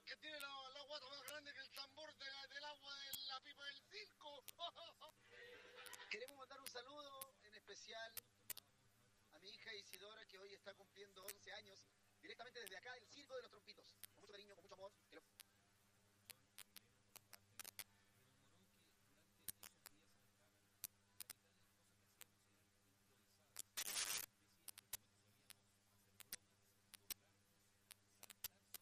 que tiene la guata más grande que el tambor del agua de la pipa del circo. Queremos mandar un saludo en especial a mi hija Isidora, que hoy está cumpliendo 11